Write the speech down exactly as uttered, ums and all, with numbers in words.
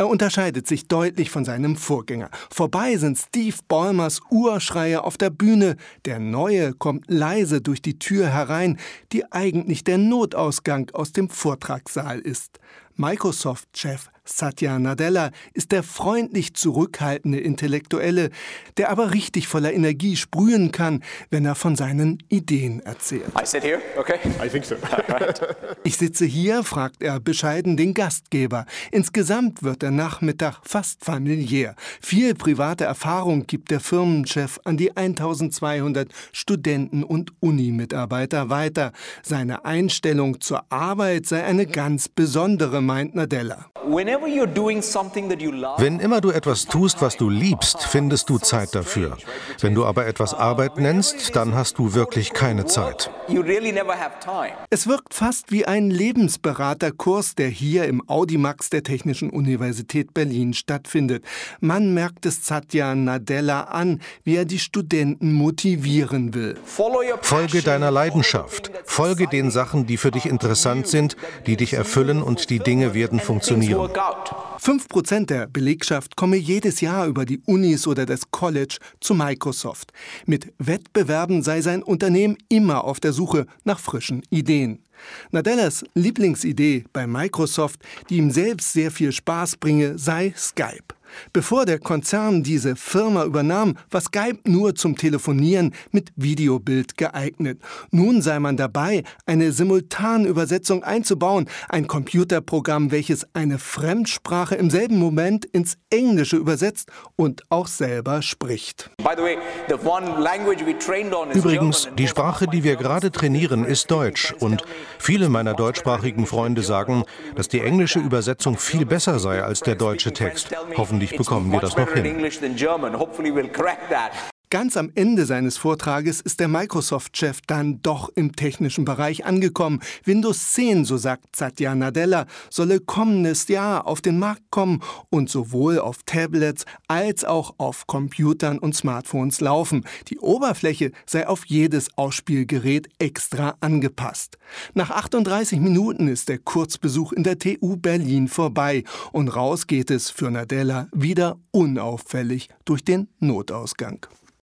Er unterscheidet sich deutlich von seinem Vorgänger. Vorbei sind Steve Ballmers Urschreie auf der Bühne. Der Neue kommt leise durch die Tür herein, die eigentlich der Notausgang aus dem Vortragssaal ist. Microsoft-Chef Satya Nadella ist der freundlich zurückhaltende Intellektuelle, der aber richtig voller Energie sprühen kann, wenn er von seinen Ideen erzählt. I sit here, okay? I think so. Ich sitze hier, fragt er bescheiden den Gastgeber. Insgesamt wird der Nachmittag fast familiär. Viel private Erfahrung gibt der Firmenchef an die eintausendzweihundert Studenten und Uni-Mitarbeiter weiter. Seine Einstellung zur Arbeit sei eine ganz besondere, meint Nadella. Wenn immer du etwas tust, was du liebst, findest du Zeit dafür. Wenn du aber etwas Arbeit nennst, dann hast du wirklich keine Zeit. Es wirkt fast wie ein Lebensberaterkurs, der hier im Audimax der Technischen Universität Berlin stattfindet. Man merkt es Satya Nadella an, wie er die Studenten motivieren will. Folge deiner Leidenschaft. Folge den Sachen, die für dich interessant sind, die dich erfüllen und die Dinge werden funktionieren. Fünf Prozent der Belegschaft komme jedes Jahr über die Unis oder das College zu Microsoft. Mit Wettbewerben sei sein Unternehmen immer auf der Suche nach frischen Ideen. Nadellas Lieblingsidee bei Microsoft, die ihm selbst sehr viel Spaß bringe, sei Skype. Bevor der Konzern diese Firma übernahm, war Skype nur zum Telefonieren mit Videobild geeignet. Nun sei man dabei, eine Simultanübersetzung einzubauen, ein Computerprogramm, welches eine Fremdsprache im selben Moment ins Englische übersetzt und auch selber spricht. Übrigens, die Sprache, die wir gerade trainieren, ist Deutsch. Und viele meiner deutschsprachigen Freunde sagen, dass die englische Übersetzung viel besser sei als der deutsche Text. Hoffentlich bekommen wir das noch hin. Ganz am Ende seines Vortrages ist der Microsoft-Chef dann doch im technischen Bereich angekommen. Windows zehn, so sagt Satya Nadella, solle kommendes Jahr auf den Markt kommen und sowohl auf Tablets als auch auf Computern und Smartphones laufen. Die Oberfläche sei auf jedes Ausspielgerät extra angepasst. Nach achtunddreißig Minuten ist der Kurzbesuch in der T U Berlin vorbei und raus geht es für Nadella wieder unauffällig durch den Notausgang.